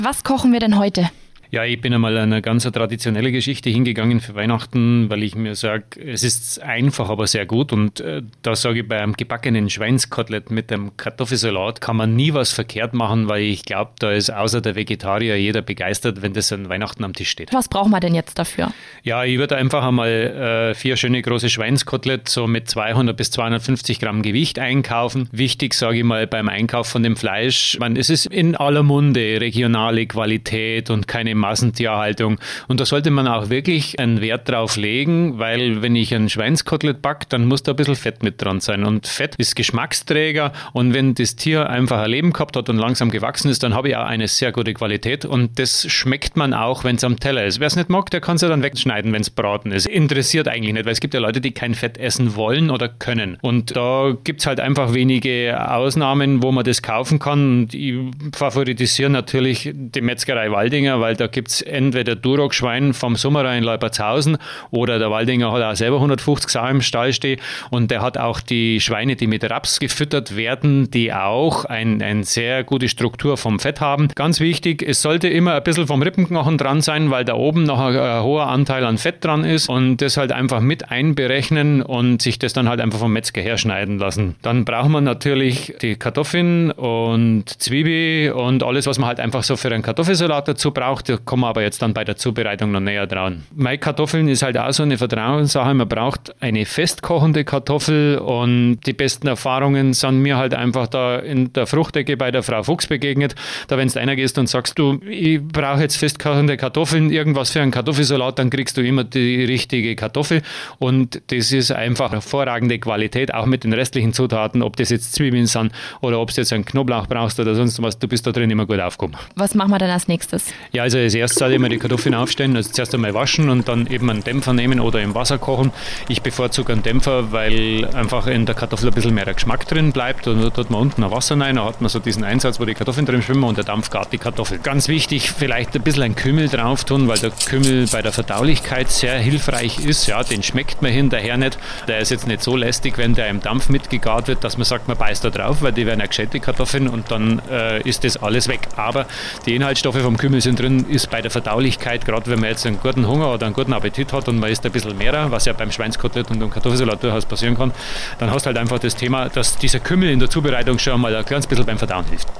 Was kochen wir denn heute? Ja, ich bin einmal eine ganz traditionelle Geschichte hingegangen für Weihnachten, weil ich mir sage, es ist einfach, aber sehr gut. Und da sage ich, bei einem gebackenen Schweinskotelett mit einem Kartoffelsalat kann man nie was verkehrt machen, weil ich glaube, da ist außer der Vegetarier jeder begeistert, wenn das an Weihnachten am Tisch steht. Was brauchen wir denn jetzt dafür? Ja, ich würde einfach einmal 4 schöne große Schweinskotelett so mit 200 bis 250 Gramm Gewicht einkaufen. Wichtig, sage ich mal, beim Einkauf von dem Fleisch, es ist in aller Munde regionale Qualität und keine Massentierhaltung. Und da sollte man auch wirklich einen Wert drauf legen, weil wenn ich ein Schweinskotelett backe, dann muss da ein bisschen Fett mit dran sein. Und Fett ist Geschmacksträger und wenn das Tier einfach ein Leben gehabt hat und langsam gewachsen ist, dann habe ich auch eine sehr gute Qualität und das schmeckt man auch, wenn es am Teller ist. Wer es nicht mag, der kann es ja dann wegschneiden, wenn es braten ist. Interessiert eigentlich nicht, weil es gibt ja Leute, die kein Fett essen wollen oder können. Und da gibt es halt einfach wenige Ausnahmen, wo man das kaufen kann. Und ich favorisiere natürlich die Metzgerei Waldinger, weil da gibt es entweder Duroc-Schwein vom Summerer in Leipertshausen oder der Waldinger hat auch selber 150 Sau im Stall stehen und der hat auch die Schweine, die mit Raps gefüttert werden, die auch eine sehr gute Struktur vom Fett haben. Ganz wichtig, es sollte immer ein bisschen vom Rippenknochen dran sein, weil da oben noch ein hoher Anteil an Fett dran ist und das halt einfach mit einberechnen und sich das dann halt einfach vom Metzger herschneiden lassen. Dann braucht man natürlich die Kartoffeln und Zwiebel und alles, was man halt einfach so für einen Kartoffelsalat dazu braucht. Da kommen wir aber jetzt dann bei der Zubereitung noch näher dran. Meine Kartoffeln ist halt auch so eine Vertrauenssache. Man braucht eine festkochende Kartoffel und die besten Erfahrungen sind mir halt einfach da in der Fruchtecke bei der Frau Fuchs begegnet. Da wenn du einer gehst und sagst, du, ich brauche jetzt festkochende Kartoffeln, irgendwas für einen Kartoffelsalat, dann kriegst du immer die richtige Kartoffel und das ist einfach hervorragende Qualität, auch mit den restlichen Zutaten, ob das jetzt Zwiebeln sind oder ob du jetzt einen Knoblauch brauchst oder sonst was, du bist da drin immer gut aufgehoben. Was machen wir dann als nächstes? Ja, also als erstes sollte ich mal die Kartoffeln aufstellen, also zuerst einmal waschen und dann eben einen Dämpfer nehmen oder im Wasser kochen. Ich bevorzuge einen Dämpfer, weil einfach in der Kartoffel ein bisschen mehr der Geschmack drin bleibt und da tut man unten ein Wasser rein, da hat man so diesen Einsatz, wo die Kartoffeln drin schwimmen und der Dampf gart die Kartoffel. Ganz wichtig, vielleicht ein bisschen ein Kümmel drauf tun, weil der Kümmel bei der Verdaulichkeit sehr hilfreich ist. Ja, den schmeckt man hinterher nicht. Der ist jetzt nicht so lästig, wenn der im Dampf mitgegart wird, dass man sagt, man beißt da drauf, weil die werden ja gescheite Kartoffeln und dann ist das alles weg. Aber die Inhaltsstoffe vom Kümmel sind drin, ist bei der Verdaulichkeit, gerade wenn man jetzt einen guten Hunger oder einen guten Appetit hat und man isst ein bisschen mehr, was ja beim Schweinskotelett und beim Kartoffelsalat durchaus passieren kann, dann hast du halt einfach das Thema, dass dieser Kümmel in der Zubereitung schon mal ein kleines bisschen beim Verdauen hilft.